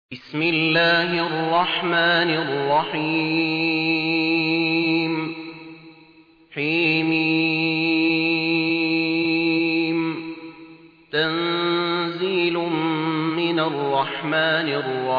بسم الله الرحمن الرحيم حميم تنزيل من الرحمن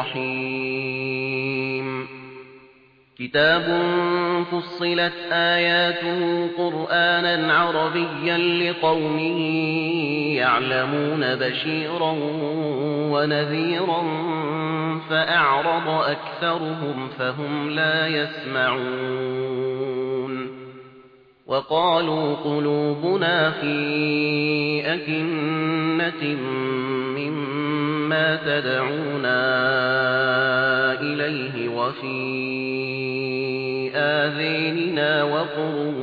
الرحيم كتاب فصلت آياته قرآنا عربيا لقوم يعلمون بشيرا ونذيرا فأعرض أكثرهم فهم لا يسمعون وقالوا قلوبنا في أكنة مما تدعونا إليه وفي آذاننا وقر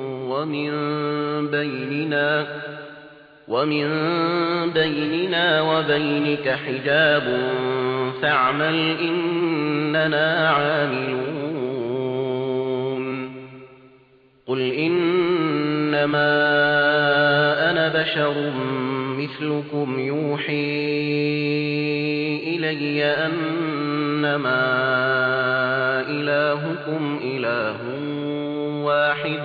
ومن بيننا وبينك حجاب فاعمل إننا عاملون قل إنما أنا بشر مثلكم يوحي إلي أنما إلهكم إله واحد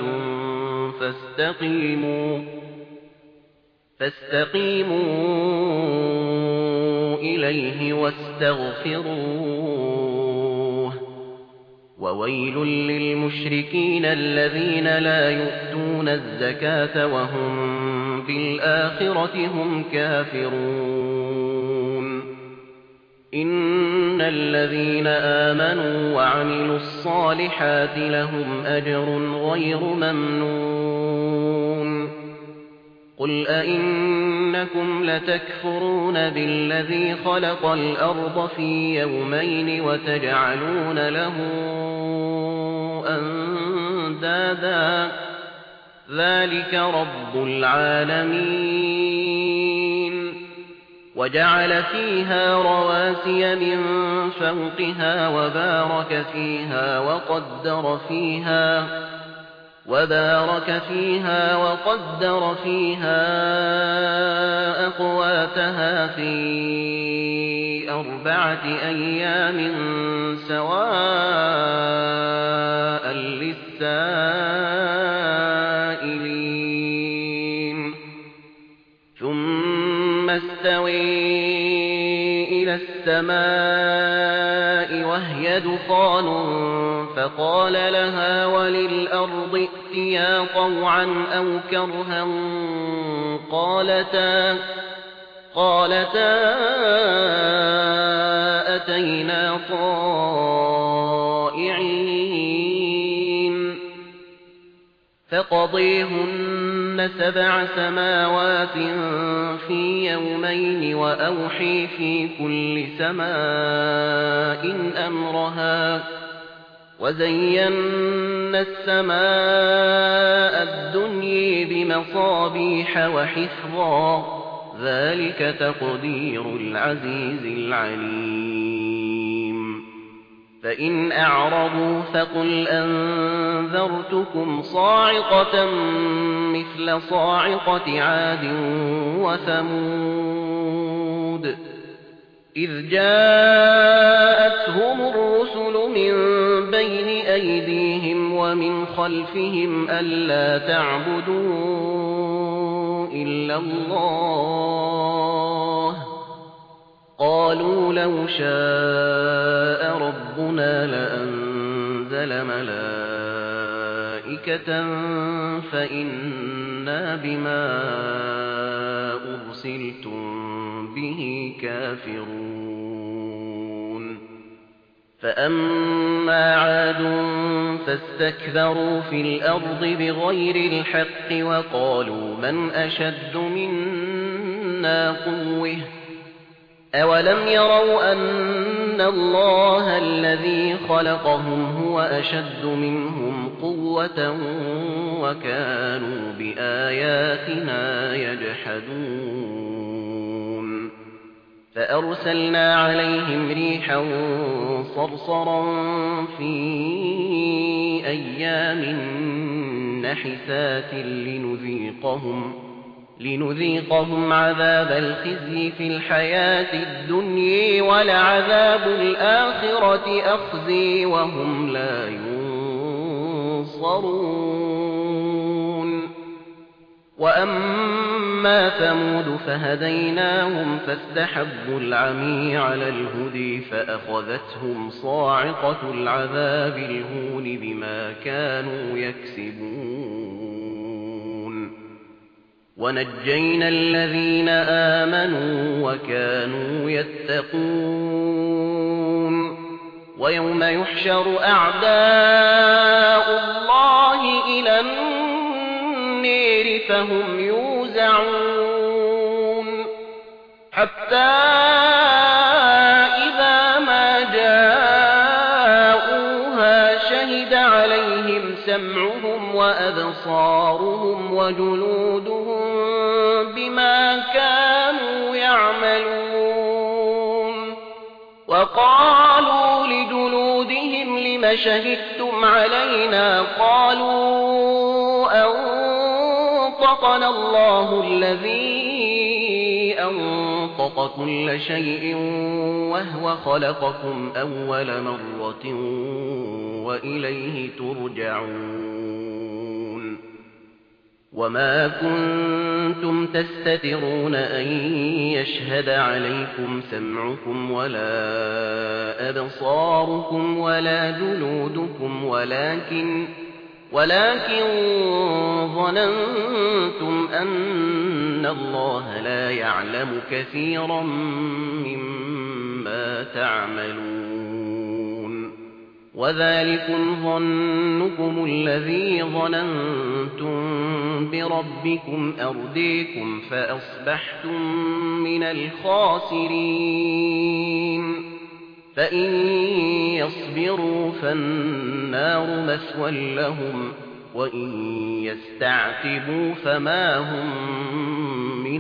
فاستقيموا إليه واستغفروه وويل للمشركين الذين لا يؤتون الزكاة وهم بالآخرة هم كافرون إن الذين آمنوا وعملوا الصالحات لهم أجر غير ممنون قل أئنكم لتكفرون بالذي خلق الأرض في يومين وتجعلون له أندادا ذلك رب العالمين وجعل فيها رواسي من فوقها وبارك فيها وقدر فيها أقواتها في 4 أيام سواء للسائلين ثم استوي إلى السماء وهي دخان فقال لها وللأرض ائتيا طوعا أو كرها قالتا أتينا طائعين فقضيهن 7 سماوات في يومين وأوحي في كل سماء أمرها وزينا السماء الدنيا بمصابيح وحفظا ذلك تقدير العزيز العليم فإن أعرضوا فقل أنذرتكم صاعقة مثل صاعقة عاد وثمود إذ جاءتهم الرسل من بين أيديهم ومن خلفهم ألا تعبدوا إلا الله قالوا لو شاء ربنا لأنزل ملائكة فإنا بما أرسلتم به كافرون فأما عاد فاستكبروا في الأرض بغير الحق وقالوا من أشد منا قوة أولم يروا أن الله الذي خلقهم هو أشد منهم قوة وكانوا بآياتنا يجحدون فأرسلنا عليهم ريحا صرصرا في أيام نحسات لنذيقهم عذاب الخزي في الحياة الدنيا ولعذاب الآخرة أخزي وهم لا ينصرون وأما ثمود فهديناهم فاستحبوا العمي على الهدي فأخذتهم صاعقة العذاب الهون بما كانوا يكسبون ونجينا الذين آمنوا وكانوا يتقون ويوم يحشر أعداء الله إلى النار فهم يوزعون حتى إذا ما جاءوها شهد عليهم سمعهم وأبصارهم وجلودهم بما كانوا يعملون وقالوا لجلودهم لم شهدتم علينا قالوا أنطقنا الله الذي أنطق كل شيء وهو خلقكم أول مرة وإليه ترجعون وما كنتم تستترون أن يشهد عليكم سمعكم ولا أبصاركم ولا جلودكم ولكن ظننتم أن الله لا يعلم كثيرا مما تعملون وذلكم ظنكم الذي ظننتم بربكم أرديكم فأصبحتم من الخاسرين فإن يصبروا فالنار مثوى لهم وإن يستعتبوا فما هم من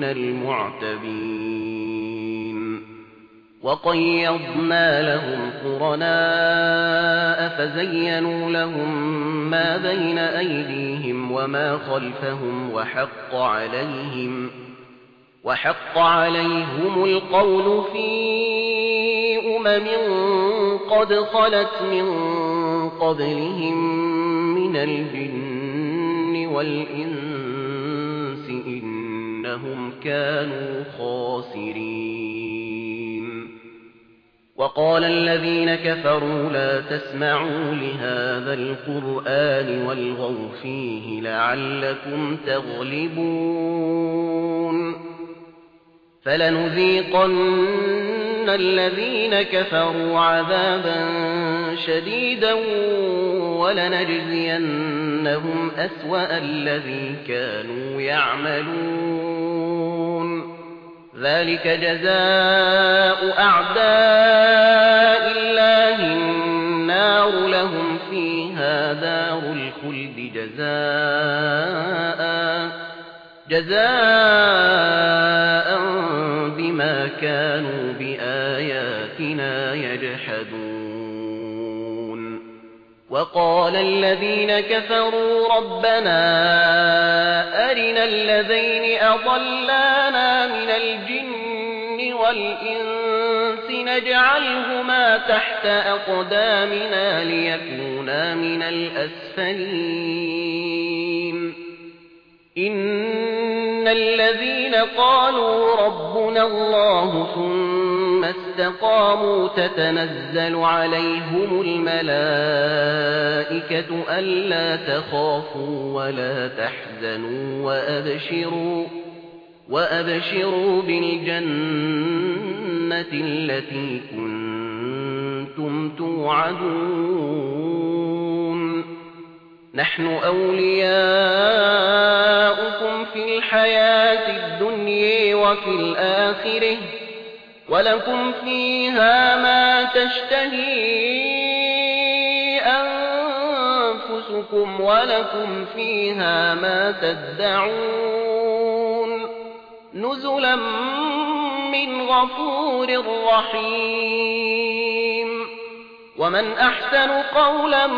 المعتبين وقيضنا لهم قرناء فزينوا لهم ما بين أيديهم وما خلفهم وحق عليهم القول في قد خلت من قبلهم من الجن والإنس إنهم كانوا خاسرين وقال الذين كفروا لا تسمعوا لهذا القرآن والغوا فيه لعلكم تغلبون فلنذيقن الذين كفروا عذابا شديدا ولنجزينهم أسوأ الذي كانوا يعملون ذلك جزاء أعداء الله النار لهم فيها دار الخلد جزاء بما كانوا بآياتنا يجحدون وقال الذين كفروا ربنا أرنا الذين أضلانا من الجن والإنس نجعلهما تحت أقدامنا ليكونا من الأسفلين إن الذين قالوا ربنا الله ثم استقاموا تتنزل عليهم الملائكة ألا تخافوا ولا تحزنوا وأبشروا بالجنة التي كنتم توعدون نحن أولياؤكم في الحياة الدنيا وفي الآخرة ولكم فيها ما تشتهي أنفسكم ولكم فيها ما تدعون نزلا من غفور رحيم ومن أحسن قولا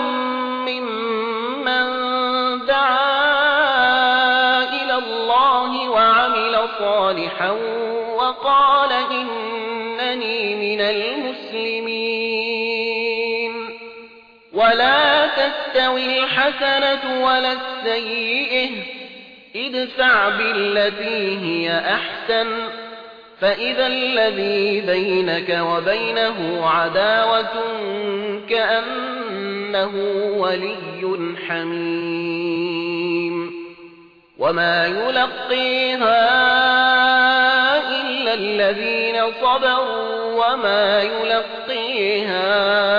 ممن دعا إلى الله وعمل صالحا وقال إنني من المسلمين ولا تستوي الحسنة ولا السيئة ادفع بالتي هي أحسن فإذا الذي بينك وبينه عداوة كأنه ولي حميم وما يلقيها إلا الذين صبروا وما يلقيها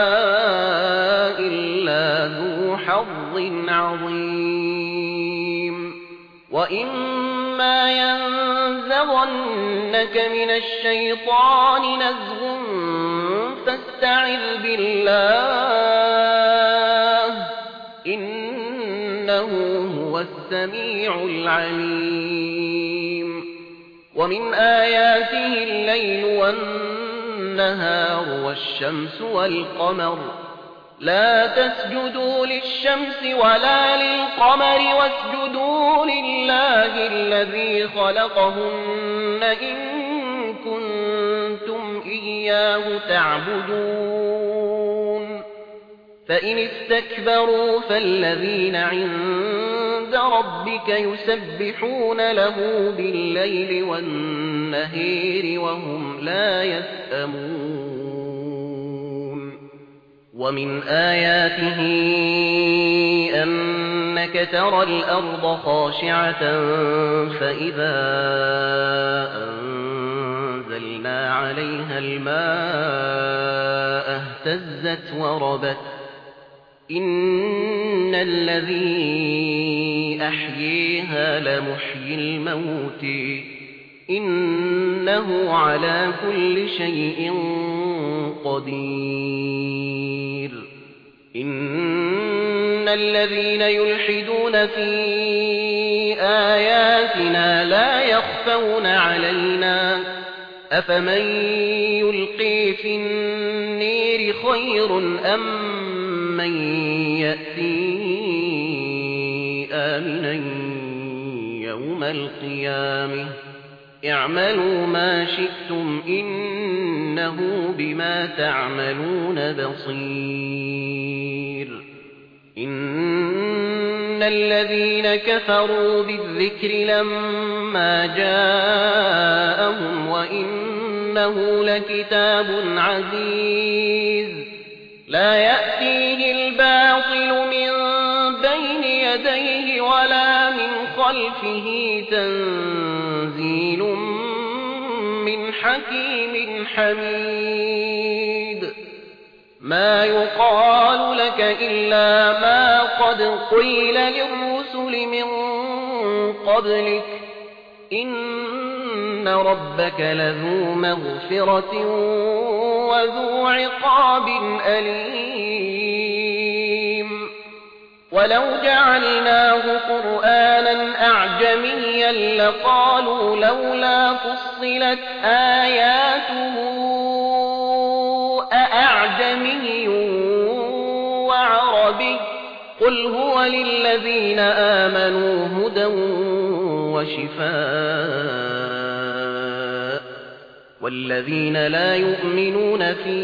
إلا ذو حظ عظيم وإما ينزغنك من الشيطان نزغ فاستعذ بالله إنه هو السميع العليم ومن آياته الليل والنهار والشمس والقمر لا تسجدوا للشمس ولا للقمر واسجدوا لله الذي خلقهن إن كنتم إياه تعبدون فإن استكبروا فالذين عند ربك يسبحون له بالليل والنهار وهم لا يسأمون ومن آياته أنك ترى الأرض خاشعة فإذا أنزلنا عليها الماء اهتزت وربت إن الذي أحييها لمحيي الموت إنه على كل شيء قدير إن الذين يلحدون في آياتنا لا يخفون علينا أفمن يلقي في النير خير أم من يأتي آمنا يوم القيامة اعملوا ما شئتم إنه بما تعملون بصير إن الذين كفروا بالذكر لما جاءهم وإنه لكتاب عزيز لا يأتيه الباطل من بين يديه ولا من خلفه تنزيل من حكيم حميد ما يقال لك إلا ما قد قيل للرسل من قبلك إن ربك لذو مغفرة وذو عقاب أليم ولو جعلناه قرآنا أعجميا لقالوا لولا فصلت آياته أأعجمي وعربي قل هو للذين آمنوا هدى وشفاء والذين لا يؤمنون في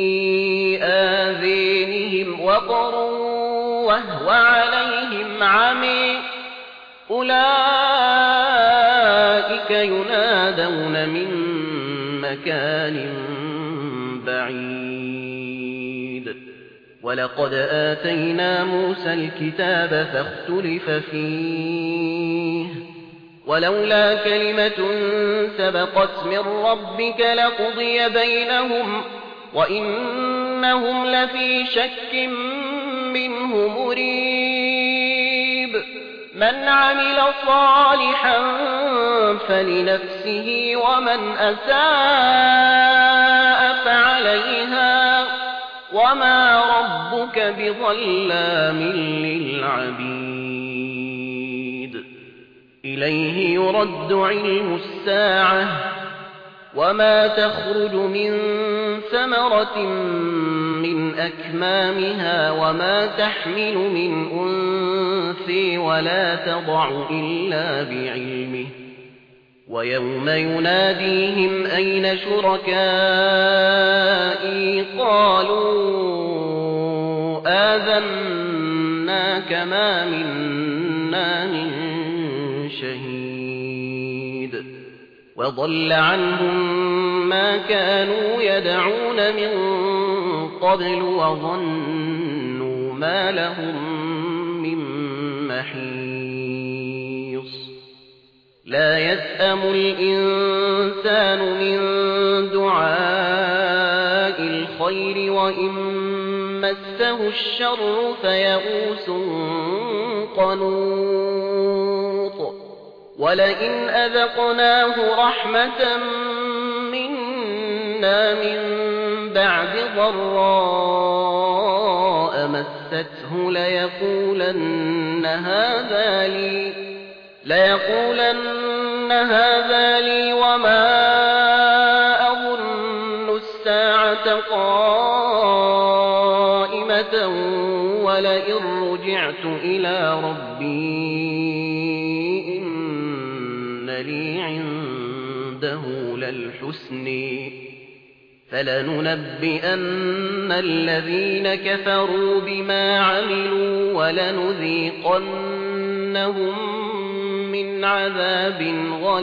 آذانهم وقر وهو عليهم عمي أولئك ينادون من مكان بعيد ولقد آتينا موسى الكتاب فاختلف فيه ولولا كلمة سبقت من ربك لقضي بينهم وإنهم لفي شك منه مريب من عمل صالحا فلنفسه ومن أساء فعليها وما ربك بظلام للعبيد إليه يرد علم الساعة وما تخرج من ثمرة من أكمامها وما تحمل من أنثى ولا تضع إلا بعلمه ويوم يناديهم أين شركائي قالوا آذناك ما منا من شهيد وضل عنهم ما كانوا يدعون من قبل وظنوا ما لهم من محيص لا يسأم الإنسان من دعاء الخير وإن مسه الشر فيئوس قنوط ولئن أذقناه رحمة منا من بعد ضراء مسته ليقولن هذا لي وما أظن الساعة قائمة ولئن رجعت إلى ربي إن لي عنده للحسنى فلننبئن الذين كفروا بما عملوا ولنذيقنهم من عذاب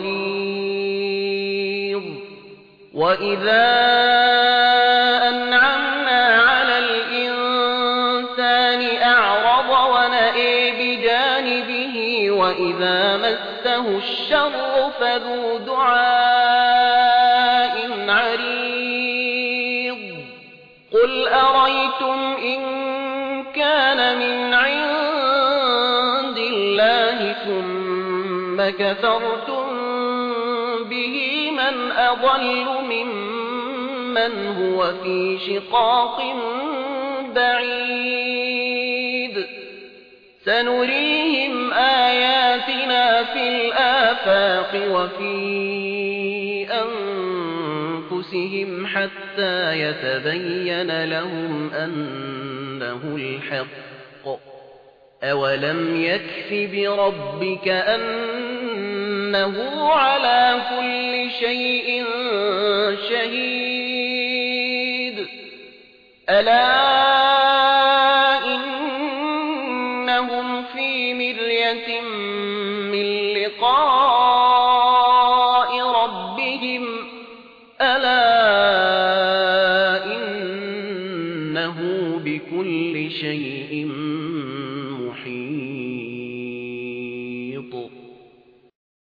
غليظ وإذا أنعمنا على الإنسان أعرض ونأى بجانبه وإذا مسه الشر فذو دعاء عريض قل أريتم إن كان من عند الله ثم كفرتم به من أضل ممن هو في شقاق بعيد سنريهم آياتنا في الآفاق وفي أنفسهم حتى يتبين لهم أنه الحق أولم يكف بربك أنه على كل شيء شهيد ألا إنهم في مرية من لقاء ربهم ألا إنه بكل شيء